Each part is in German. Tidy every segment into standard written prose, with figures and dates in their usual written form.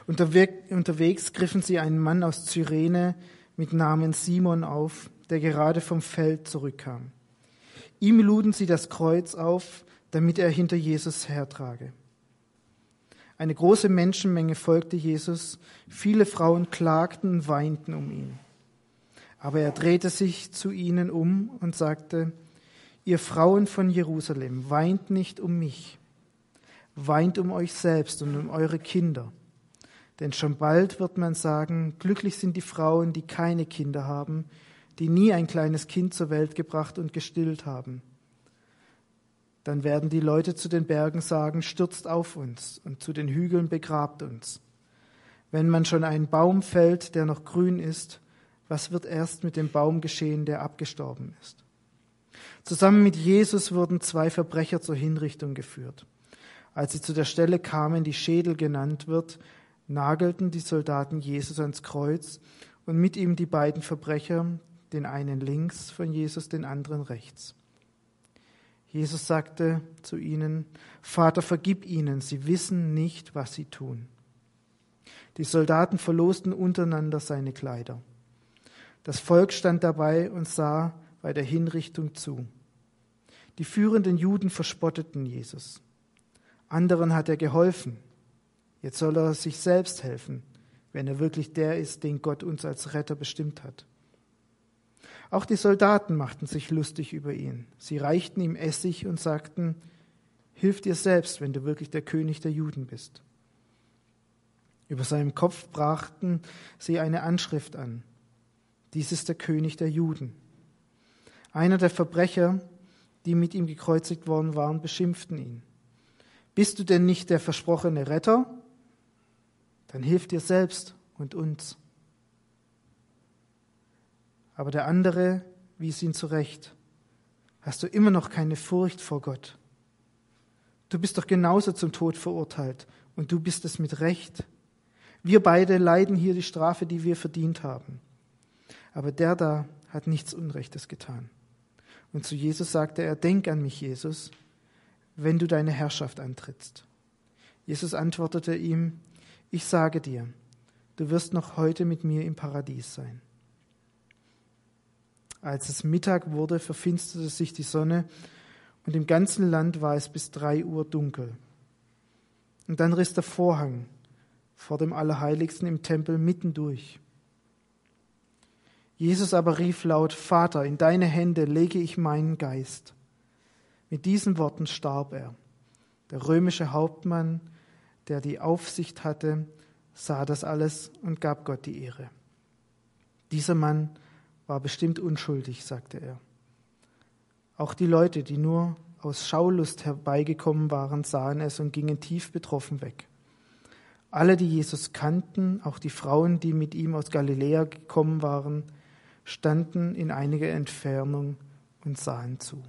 Unterwegs griffen sie einen Mann aus Cyrene mit Namen Simon auf, der gerade vom Feld zurückkam. Ihm luden sie das Kreuz auf, damit er hinter Jesus hertrage. Eine große Menschenmenge folgte Jesus, viele Frauen klagten und weinten um ihn. Aber er drehte sich zu ihnen um und sagte: Ihr Frauen von Jerusalem, weint nicht um mich, weint um euch selbst und um eure Kinder. Denn schon bald wird man sagen, glücklich sind die Frauen, die keine Kinder haben, die nie ein kleines Kind zur Welt gebracht und gestillt haben. Dann werden die Leute zu den Bergen sagen, stürzt auf uns, und zu den Hügeln begrabt uns. Wenn man schon einen Baum fällt, der noch grün ist, was wird erst mit dem Baum geschehen, der abgestorben ist? Zusammen mit Jesus wurden 2 Verbrecher zur Hinrichtung geführt. Als sie zu der Stelle kamen, die Schädel genannt wird, nagelten die Soldaten Jesus ans Kreuz und mit ihm die beiden Verbrecher, den einen links von Jesus, den anderen rechts. Jesus sagte zu ihnen: Vater, vergib ihnen, sie wissen nicht, was sie tun. Die Soldaten verlosten untereinander seine Kleider. Das Volk stand dabei und sah bei der Hinrichtung zu. Die führenden Juden verspotteten Jesus. Anderen hat er geholfen. Jetzt soll er sich selbst helfen, wenn er wirklich der ist, den Gott uns als Retter bestimmt hat. Auch die Soldaten machten sich lustig über ihn. Sie reichten ihm Essig und sagten: Hilf dir selbst, wenn du wirklich der König der Juden bist. Über seinem Kopf brachten sie eine Anschrift an: Dies ist der König der Juden. Einer der Verbrecher, die mit ihm gekreuzigt worden waren, beschimpften ihn: Bist du denn nicht der versprochene Retter? Dann hilf dir selbst und uns. Aber der andere wies ihn zurecht: Hast du immer noch keine Furcht vor Gott? Du bist doch genauso zum Tod verurteilt und du bist es mit Recht. Wir beide leiden hier die Strafe, die wir verdient haben. Aber der da hat nichts Unrechtes getan. Und zu Jesus sagte er: Denk an mich, Jesus, wenn du deine Herrschaft antrittst. Jesus antwortete ihm: Ich sage dir, du wirst noch heute mit mir im Paradies sein. Als es Mittag wurde, verfinsterte sich die Sonne und im ganzen Land war es bis 3 Uhr dunkel. Und dann riss der Vorhang vor dem Allerheiligsten im Tempel mitten durch. Jesus aber rief laut: Vater, in deine Hände lege ich meinen Geist. Mit diesen Worten starb er. Der römische Hauptmann, der die Aufsicht hatte, sah das alles und gab Gott die Ehre. Dieser Mann war bestimmt unschuldig, sagte er. Auch die Leute, die nur aus Schaulust herbeigekommen waren, sahen es und gingen tief betroffen weg. Alle, die Jesus kannten, auch die Frauen, die mit ihm aus Galiläa gekommen waren, standen in einiger Entfernung und sahen zu.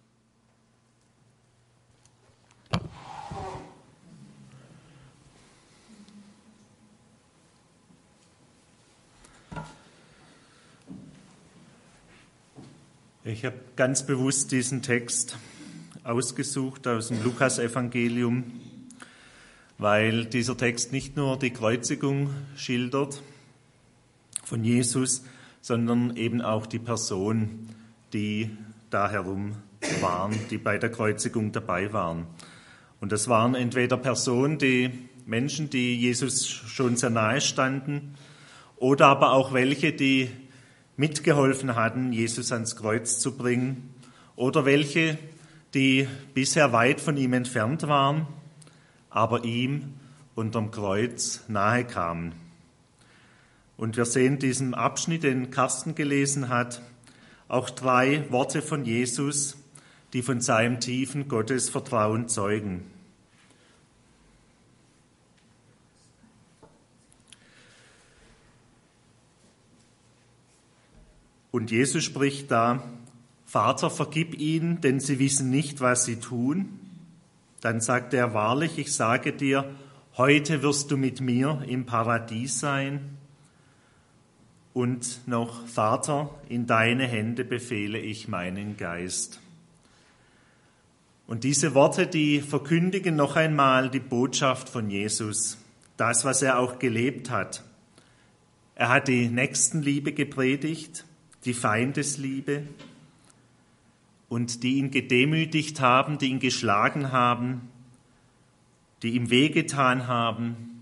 Ich habe ganz bewusst diesen Text ausgesucht aus dem Lukas-Evangelium, weil dieser Text nicht nur die Kreuzigung schildert von Jesus, sondern eben auch die Person, die da herum waren, die bei der Kreuzigung dabei waren. Und das waren entweder Menschen, die Jesus schon sehr nahe standen, oder aber auch welche, die mitgeholfen hatten, Jesus ans Kreuz zu bringen, oder welche, die bisher weit von ihm entfernt waren, aber ihm unterm Kreuz nahe kamen. Und wir sehen in diesem Abschnitt, den Carsten gelesen hat, auch 3 Worte von Jesus, die von seinem tiefen Gottesvertrauen zeugen. Und Jesus spricht da: Vater, vergib ihnen, denn sie wissen nicht, was sie tun. Dann sagt er: Wahrlich, ich sage dir, heute wirst du mit mir im Paradies sein. Und noch: Vater, in deine Hände befehle ich meinen Geist. Und diese Worte, die verkündigen noch einmal die Botschaft von Jesus, das, was er auch gelebt hat. Er hat die Nächstenliebe gepredigt, die Feindesliebe, und die ihn gedemütigt haben, die ihn geschlagen haben, die ihm wehgetan haben,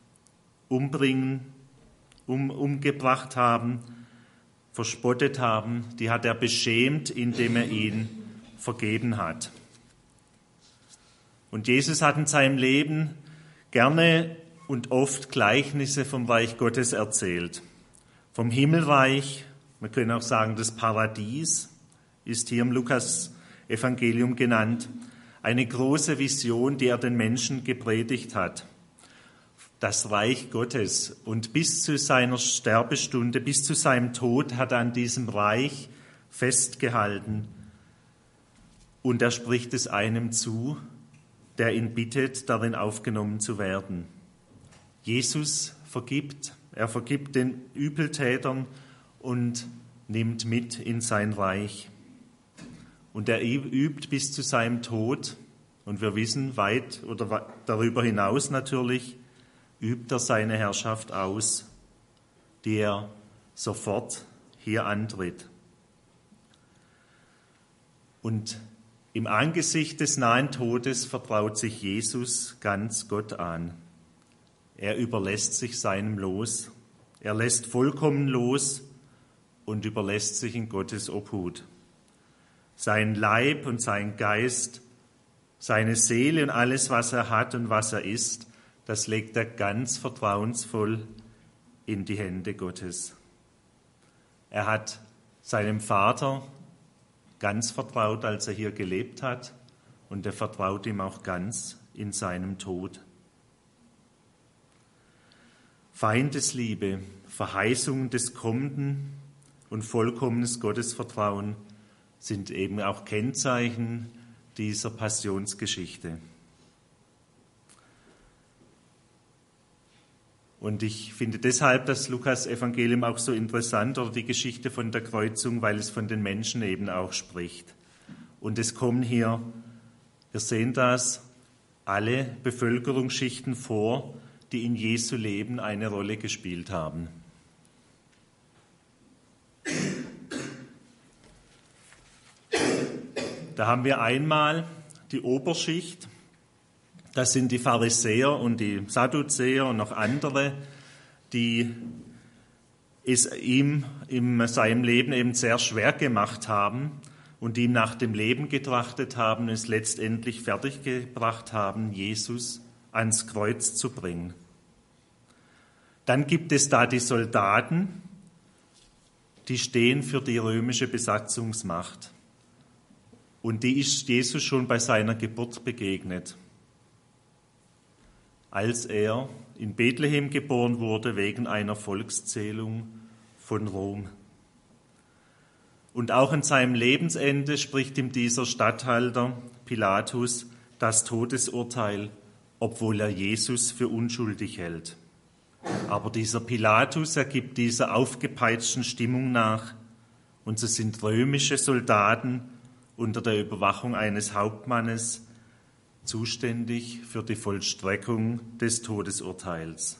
umgebracht haben, verspottet haben, die hat er beschämt, indem er ihnen vergeben hat. Und Jesus hat in seinem Leben gerne und oft Gleichnisse vom Reich Gottes erzählt. Vom Himmelreich, man könnte auch sagen, das Paradies ist hier im Lukas-Evangelium genannt. Eine große Vision, die er den Menschen gepredigt hat. Das Reich Gottes. Und bis zu seiner Sterbestunde, bis zu seinem Tod hat er an diesem Reich festgehalten. Und er spricht es einem zu, der ihn bittet, darin aufgenommen zu werden. Jesus vergibt. Er vergibt den Übeltätern und nimmt mit in sein Reich. Und er übt bis zu seinem Tod, und wir wissen weit oder darüber hinaus natürlich, übt er seine Herrschaft aus, die er sofort hier antritt. Und im Angesicht des nahen Todes vertraut sich Jesus ganz Gott an. Er überlässt sich seinem Los, er lässt vollkommen los und überlässt sich in Gottes Obhut. Sein Leib und sein Geist, seine Seele und alles, was er hat und was er ist, das legt er ganz vertrauensvoll in die Hände Gottes. Er hat seinem Vater ganz vertraut, als er hier gelebt hat, und er vertraut ihm auch ganz in seinem Tod. Feindesliebe, Verheißung des Kommenden und vollkommenes Gottesvertrauen sind eben auch Kennzeichen dieser Passionsgeschichte. Und ich finde deshalb das Lukas-Evangelium auch so interessant, oder die Geschichte von der Kreuzung, weil es von den Menschen eben auch spricht. Und es kommen hier, wir sehen das, alle Bevölkerungsschichten vor, die in Jesu Leben eine Rolle gespielt haben. Da haben wir einmal die Oberschicht, das sind die Pharisäer und die Sadduzäer und noch andere, die es ihm in seinem Leben eben sehr schwer gemacht haben und ihm nach dem Leben getrachtet haben und es letztendlich fertiggebracht haben, Jesus ans Kreuz zu bringen. Dann gibt es da die Soldaten, die stehen für die römische Besatzungsmacht. Und die ist Jesus schon bei seiner Geburt begegnet, als er in Bethlehem geboren wurde wegen einer Volkszählung von Rom. Und auch in seinem Lebensende spricht ihm dieser Statthalter Pilatus das Todesurteil, obwohl er Jesus für unschuldig hält. Aber dieser Pilatus, er gibt dieser aufgepeitschten Stimmung nach, und so sind römische Soldaten unter der Überwachung eines Hauptmannes zuständig für die Vollstreckung des Todesurteils.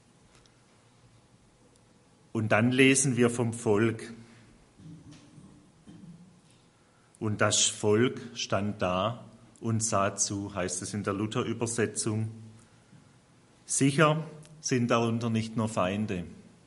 Und dann lesen wir vom Volk. Und das Volk stand da und sah zu, heißt es in der Luther-Übersetzung. Sicher sind darunter nicht nur Feinde.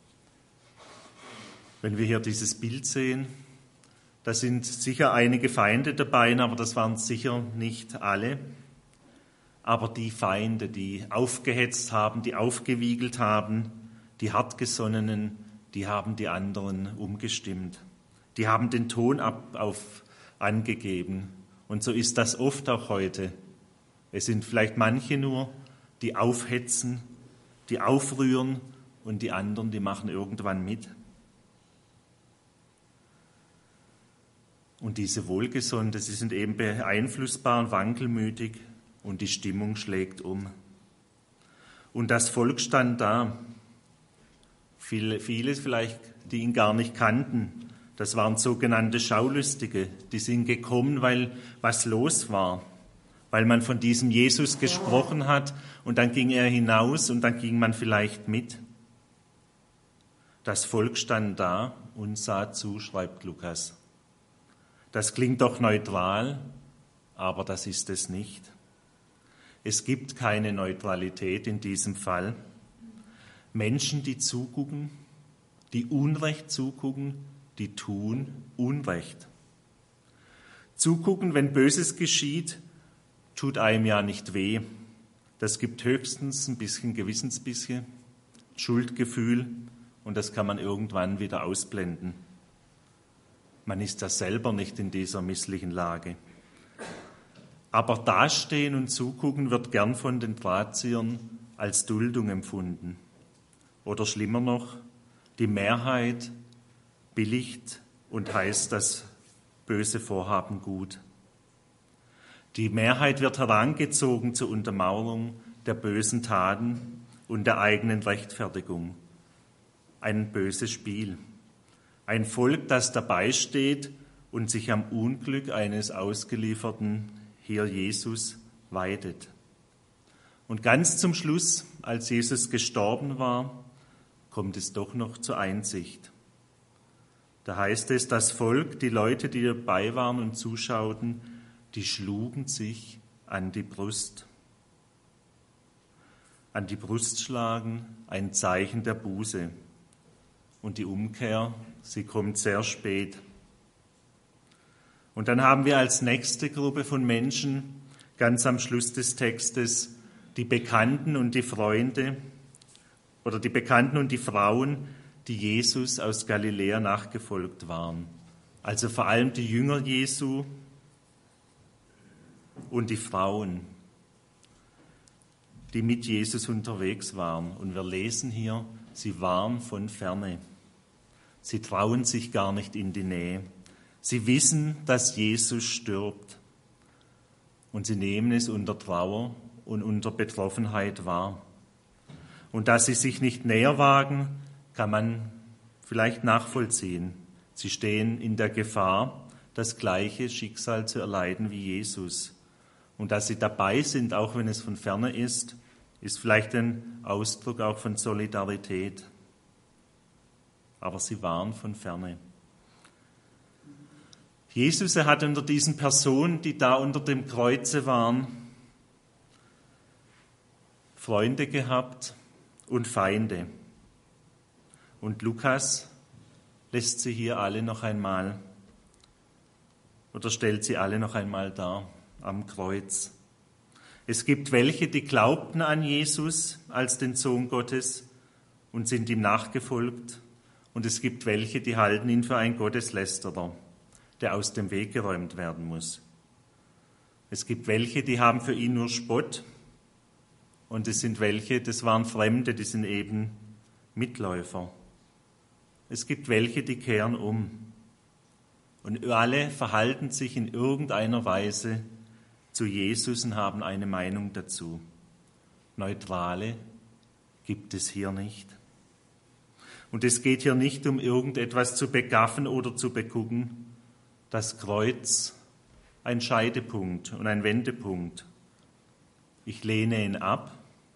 Wenn wir hier dieses Bild sehen, da sind sicher einige Feinde dabei, aber das waren sicher nicht alle. Aber die Feinde, die aufgehetzt haben, die aufgewiegelt haben, die Hartgesonnenen, die haben die anderen umgestimmt. Die haben den Ton angegeben. Und so ist das oft auch heute. Es sind vielleicht manche nur, die aufhetzen, die aufrühren, und die anderen, die machen irgendwann mit. Und diese Wohlgesonnte, sie sind eben beeinflussbar und wankelmütig, und die Stimmung schlägt um. Und das Volk stand da. Viele vielleicht, die ihn gar nicht kannten. Das waren sogenannte Schaulustige. Die sind gekommen, weil was los war. weil man von diesem Jesus gesprochen hat und dann ging er hinaus und dann ging man vielleicht mit. Das Volk stand da und sah zu, schreibt Lukas. Das klingt doch neutral, aber das ist es nicht. Es gibt keine Neutralität in diesem Fall. Menschen, die zugucken, die Unrecht zugucken, die tun Unrecht. Zugucken, wenn Böses geschieht, tut einem ja nicht weh. Das gibt höchstens ein bisschen Gewissensbisse, Schuldgefühl und das kann man irgendwann wieder ausblenden. Man ist ja selber nicht in dieser misslichen Lage. Aber dastehen und zugucken wird gern von den Drahtziehern als Duldung empfunden. Oder schlimmer noch, die Mehrheit billigt und heißt das böse Vorhaben gut. Die Mehrheit wird herangezogen zur Untermauerung der bösen Taten und der eigenen Rechtfertigung. Ein böses Spiel. Ein Volk, das dabei steht und sich am Unglück eines Ausgelieferten, hier Jesus, weidet. Und ganz zum Schluss, als Jesus gestorben war, kommt es doch noch zur Einsicht. Da heißt es, das Volk, die Leute, die dabei waren und zuschauten, die schlugen sich an die Brust. An die Brust schlagen, ein Zeichen der Buße. Und die Umkehr, sie kommt sehr spät. Und dann haben wir als nächste Gruppe von Menschen, ganz am Schluss des Textes, die Bekannten und die Freunde oder die Bekannten und die Frauen, die Jesus aus Galiläa nachgefolgt waren. Also vor allem die Jünger Jesu und die Frauen, die mit Jesus unterwegs waren. Und wir lesen hier, sie waren von ferne. Sie trauen sich gar nicht in die Nähe. Sie wissen, dass Jesus stirbt. Und sie nehmen es unter Trauer und unter Betroffenheit wahr. Und dass sie sich nicht näher wagen, kann man vielleicht nachvollziehen. Sie stehen in der Gefahr, das gleiche Schicksal zu erleiden wie Jesus. Und dass sie dabei sind, auch wenn es von ferne ist vielleicht ein Ausdruck auch von Solidarität. Aber sie waren von ferne. Jesus, er hat unter diesen Personen, die da unter dem Kreuze waren, Freunde gehabt und Feinde. Und Lukas lässt sie hier alle noch einmal oder stellt sie alle noch einmal dar am Kreuz. Es gibt welche, die glaubten an Jesus als den Sohn Gottes und sind ihm nachgefolgt. Und es gibt welche, die halten ihn für einen Gotteslästerer, der aus dem Weg geräumt werden muss. Es gibt welche, die haben für ihn nur Spott. Und es sind welche, das waren Fremde, die sind eben Mitläufer. Es gibt welche, die kehren um. Und alle verhalten sich in irgendeiner Weise zu Jesus und haben eine Meinung dazu. Neutrale gibt es hier nicht. Und es geht hier nicht um irgendetwas zu begaffen oder zu begucken. Das Kreuz, ein Scheidepunkt und ein Wendepunkt. Ich lehne ihn ab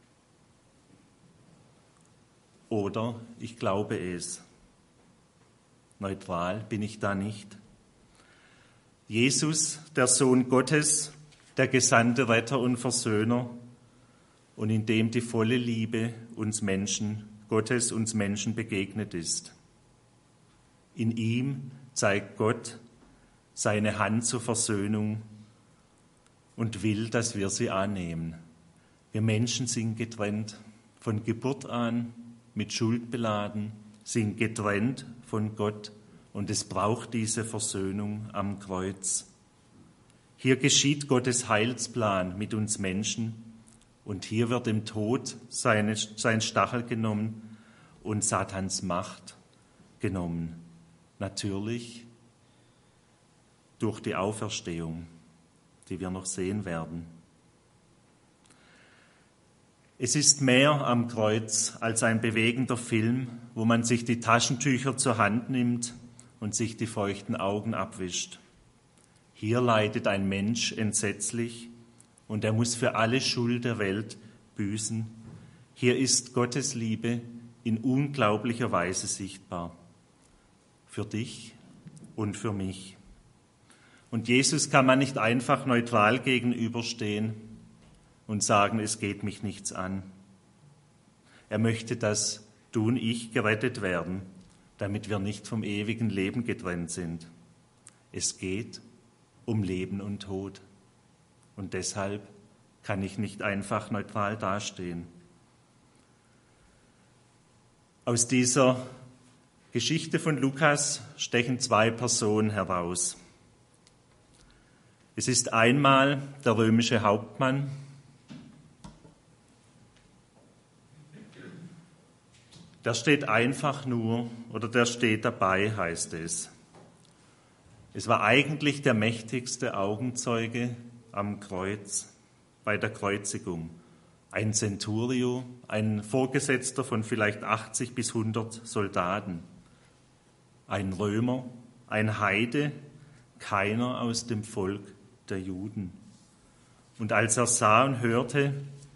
oder ich glaube es. Neutral bin ich da nicht. Jesus, der Sohn Gottes, der gesandte Retter und Versöhner und in dem die volle Liebe Gottes uns Menschen begegnet ist. In ihm zeigt Gott seine Hand zur Versöhnung und will, dass wir sie annehmen. Wir Menschen sind getrennt von Geburt an, mit Schuld beladen, sind getrennt von Gott und es braucht diese Versöhnung am Kreuz. Hier geschieht Gottes Heilsplan mit uns Menschen und hier wird im Tod sein Stachel genommen und Satans Macht genommen. Natürlich durch die Auferstehung, die wir noch sehen werden. Es ist mehr am Kreuz als ein bewegender Film, wo man sich die Taschentücher zur Hand nimmt und sich die feuchten Augen abwischt. Hier leidet ein Mensch entsetzlich und er muss für alle Schuld der Welt büßen. Hier ist Gottes Liebe in unglaublicher Weise sichtbar. Für dich und für mich. Und Jesus kann man nicht einfach neutral gegenüberstehen und sagen, es geht mich nichts an. Er möchte, dass du und ich gerettet werden, damit wir nicht vom ewigen Leben getrennt sind. Es geht um Leben und Tod. Und deshalb kann ich nicht einfach neutral dastehen. Aus dieser Geschichte von Lukas stechen 2 Personen heraus. Es ist einmal der römische Hauptmann, der steht einfach nur, oder der steht dabei, heißt es. Es war eigentlich der mächtigste Augenzeuge am Kreuz, bei der Kreuzigung. Ein Centurio, ein Vorgesetzter von vielleicht 80 bis 100 Soldaten. Ein Römer, ein Heide, keiner aus dem Volk der Juden. Und als er sah und hörte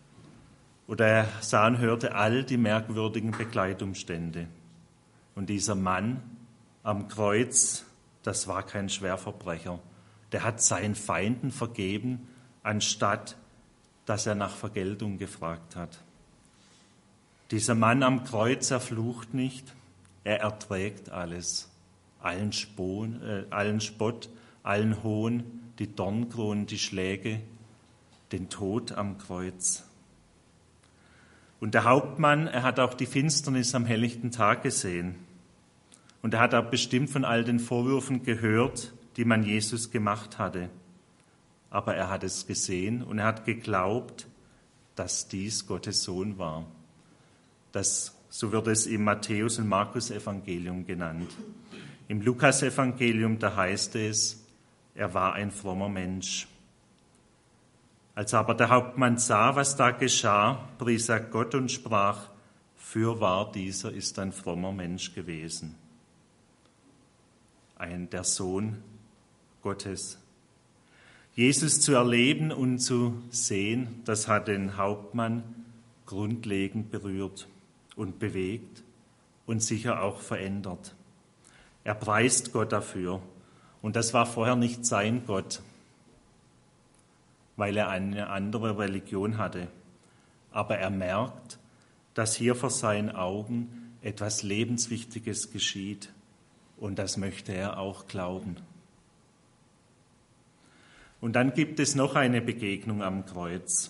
all die merkwürdigen Begleitumstände. Und dieser Mann am Kreuz, das war kein Schwerverbrecher. Der hat seinen Feinden vergeben, anstatt dass er nach Vergeltung gefragt hat. Dieser Mann am Kreuz, er flucht nicht, er erträgt alles. Allen Spott, allen Hohn, die Dornkronen, die Schläge, den Tod am Kreuz. Und der Hauptmann, er hat auch die Finsternis am helllichten Tag gesehen. Und er hat auch bestimmt von all den Vorwürfen gehört, die man Jesus gemacht hatte. Aber er hat es gesehen und er hat geglaubt, dass dies Gottes Sohn war. So wird es im Matthäus- und Markus-Evangelium genannt. Im Lukas-Evangelium, da heißt es, er war ein frommer Mensch. Als aber der Hauptmann sah, was da geschah, pries er Gott und sprach, fürwahr, dieser ist ein frommer Mensch gewesen. Der Sohn Gottes. Jesus zu erleben und zu sehen, das hat den Hauptmann grundlegend berührt und bewegt und sicher auch verändert. Er preist Gott dafür. Und das war vorher nicht sein Gott, weil er eine andere Religion hatte. Aber er merkt, dass hier vor seinen Augen etwas Lebenswichtiges geschieht. Und das möchte er auch glauben. Und dann gibt es noch eine Begegnung am Kreuz.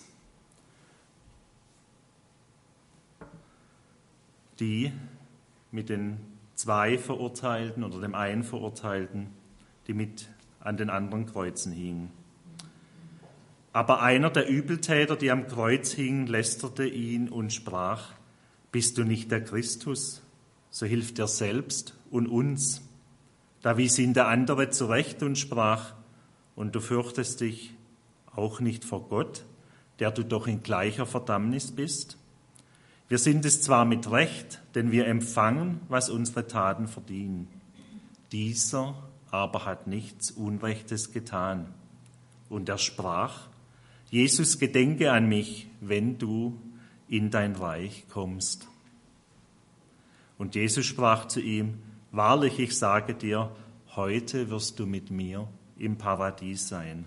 Die mit den 2 Verurteilten oder dem einen Verurteilten, die mit an den anderen Kreuzen hingen. Aber einer der Übeltäter, die am Kreuz hingen, lästerte ihn und sprach, bist du nicht der Christus? So hilf dir selbst und uns. Da wies ihn der andere zurecht und sprach, und du fürchtest dich auch nicht vor Gott, der du doch in gleicher Verdammnis bist? Wir sind es zwar mit Recht, denn wir empfangen, was unsere Taten verdienen. Dieser aber hat nichts Unrechtes getan. Und er sprach, Jesus, gedenke an mich, wenn du in dein Reich kommst. Und Jesus sprach zu ihm, wahrlich, ich sage dir, heute wirst du mit mir im Paradies sein.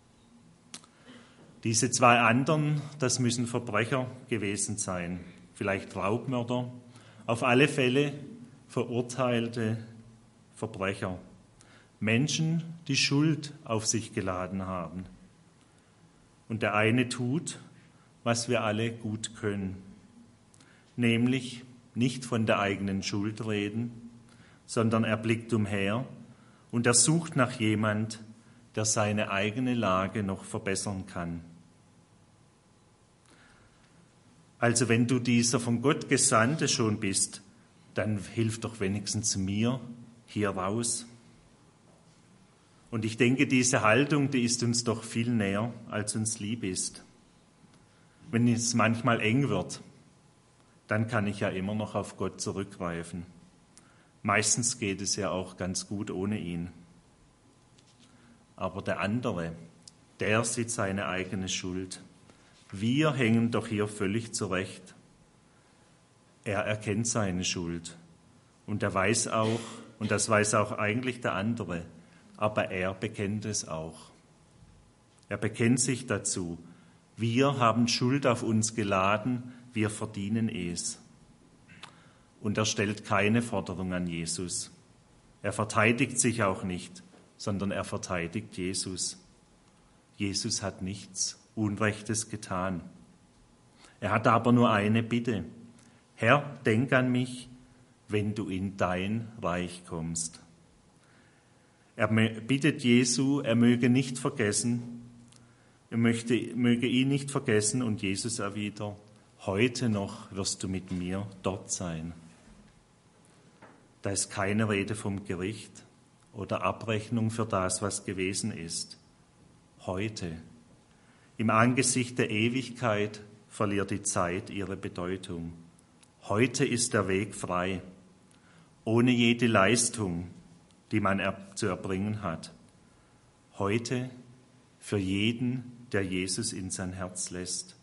Diese 2 anderen, das müssen Verbrecher gewesen sein, vielleicht Raubmörder, auf alle Fälle verurteilte Verbrecher. Menschen, die Schuld auf sich geladen haben. Und der eine tut, was wir alle gut können, nämlich nicht von der eigenen Schuld reden, sondern er blickt umher und er sucht nach jemand, der seine eigene Lage noch verbessern kann. Also wenn du dieser von Gott Gesandte schon bist, dann hilf doch wenigstens mir hier raus. Und ich denke, diese Haltung, die ist uns doch viel näher, als uns lieb ist. Wenn es manchmal eng wird, dann kann ich ja immer noch auf Gott zurückgreifen. Meistens geht es ja auch ganz gut ohne ihn. Aber der andere, der sieht seine eigene Schuld. Wir hängen doch hier völlig zurecht. Er erkennt seine Schuld. Und er weiß auch, und das weiß auch eigentlich der andere, aber er bekennt es auch. Er bekennt sich dazu. Wir haben Schuld auf uns geladen, wir verdienen es. Und er stellt keine Forderung an Jesus. Er verteidigt sich auch nicht, sondern er verteidigt Jesus. Jesus hat nichts Unrechtes getan. Er hat aber nur eine Bitte. Herr, denk an mich, wenn du in dein Reich kommst. Er bittet Jesu, er möge nicht vergessen, möge ihn nicht vergessen, und Jesus erwidert, heute noch wirst du mit mir dort sein. Da ist keine Rede vom Gericht oder Abrechnung für das, was gewesen ist. Heute, im Angesicht der Ewigkeit, verliert die Zeit ihre Bedeutung. Heute ist der Weg frei, ohne jede Leistung, die man zu erbringen hat. Heute für jeden, der Jesus in sein Herz lässt.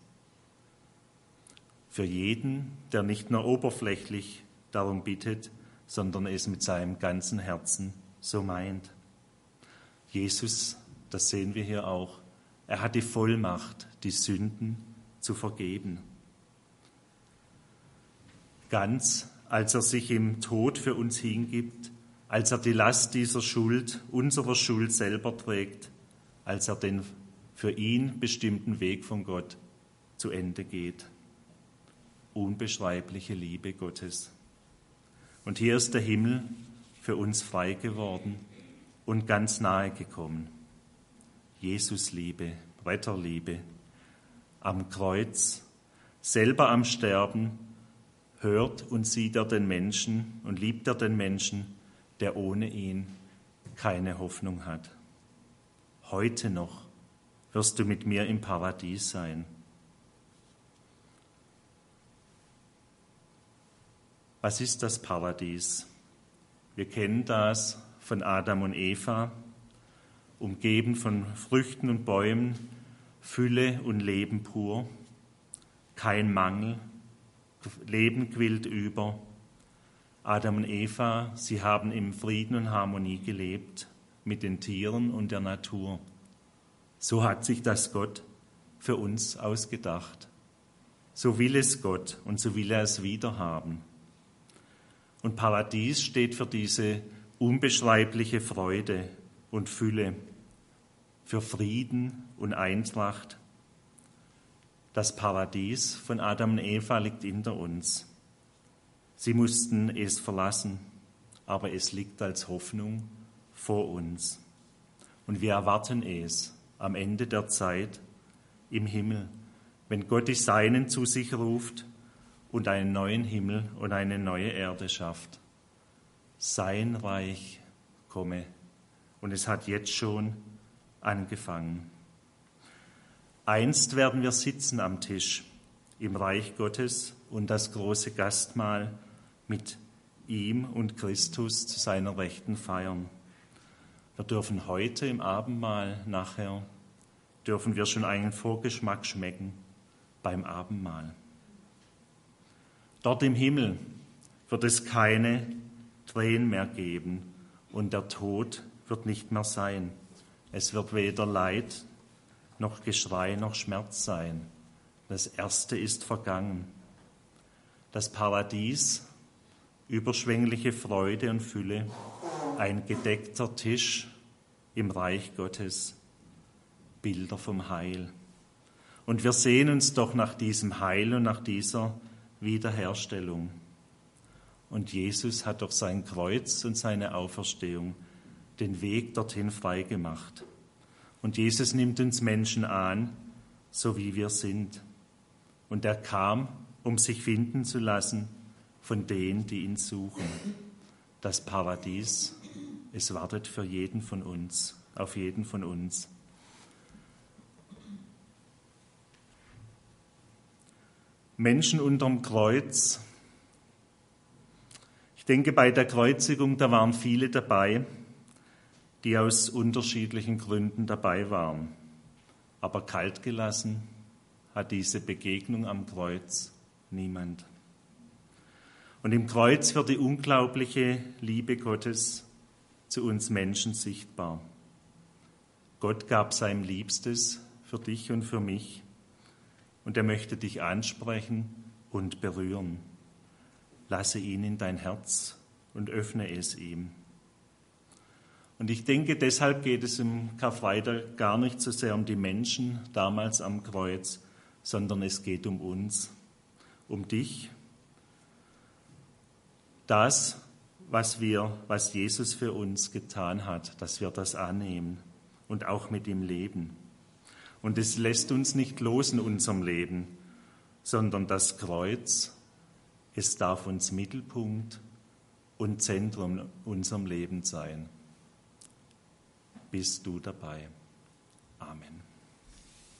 Für jeden, der nicht nur oberflächlich darum bittet, sondern es mit seinem ganzen Herzen so meint. Jesus, das sehen wir hier auch, er hat die Vollmacht, die Sünden zu vergeben. Ganz, als er sich im Tod für uns hingibt, als er die Last dieser Schuld, unserer Schuld selber trägt, als er den für ihn bestimmten Weg von Gott zu Ende geht. Unbeschreibliche Liebe Gottes. Und hier ist der Himmel für uns frei geworden und ganz nahe gekommen. Jesus Liebe, Retterliebe, am Kreuz, selber am Sterben, hört und sieht er den Menschen und liebt er den Menschen, der ohne ihn keine Hoffnung hat. Heute noch wirst du mit mir im Paradies sein. Was ist das Paradies? Wir kennen das von Adam und Eva, umgeben von Früchten und Bäumen, Fülle und Leben pur, kein Mangel, Leben quillt über. Adam und Eva, sie haben im Frieden und Harmonie gelebt mit den Tieren und der Natur. So hat sich das Gott für uns ausgedacht. So will es Gott und so will er es wiederhaben. Und Paradies steht für diese unbeschreibliche Freude und Fülle, für Frieden und Eintracht. Das Paradies von Adam und Eva liegt hinter uns. Sie mussten es verlassen, aber es liegt als Hoffnung vor uns. Und wir erwarten es am Ende der Zeit im Himmel, wenn Gott die Seinen zu sich ruft und einen neuen Himmel und eine neue Erde schafft. Sein Reich komme. Und es hat jetzt schon angefangen. Einst werden wir sitzen am Tisch im Reich Gottes und das große Gastmahl mit ihm und Christus zu seiner Rechten feiern. Wir dürfen heute im Abendmahl nachher, dürfen wir schon einen Vorgeschmack schmecken beim Abendmahl. Dort im Himmel wird es keine Tränen mehr geben und der Tod wird nicht mehr sein. Es wird weder Leid noch Geschrei noch Schmerz sein. Das Erste ist vergangen. Das Paradies, überschwängliche Freude und Fülle, ein gedeckter Tisch im Reich Gottes, Bilder vom Heil. Und wir sehen uns doch nach diesem Heil und nach dieser Wiederherstellung. Und Jesus hat durch sein Kreuz und seine Auferstehung den Weg dorthin freigemacht. Und Jesus nimmt uns Menschen an, so wie wir sind. Und er kam, um sich finden zu lassen von denen, die ihn suchen. Das Paradies, es wartet für jeden von uns, auf jeden von uns. Menschen unterm Kreuz. Ich denke, bei der Kreuzigung, da waren viele dabei, die aus unterschiedlichen Gründen dabei waren. Aber kalt gelassen hat diese Begegnung am Kreuz niemand. Und im Kreuz wird die unglaubliche Liebe Gottes zu uns Menschen sichtbar. Gott gab sein Liebstes für dich und für mich und er möchte dich ansprechen und berühren. Lasse ihn in dein Herz und öffne es ihm. Und ich denke, deshalb geht es im Karfreitag gar nicht so sehr um die Menschen damals am Kreuz, sondern es geht um uns, um dich. Das, was Jesus für uns getan hat, dass wir das annehmen und auch mit ihm leben. Und es lässt uns nicht los in unserem Leben, sondern das Kreuz, es darf uns Mittelpunkt und Zentrum unserem Leben sein. Bist du dabei? Amen.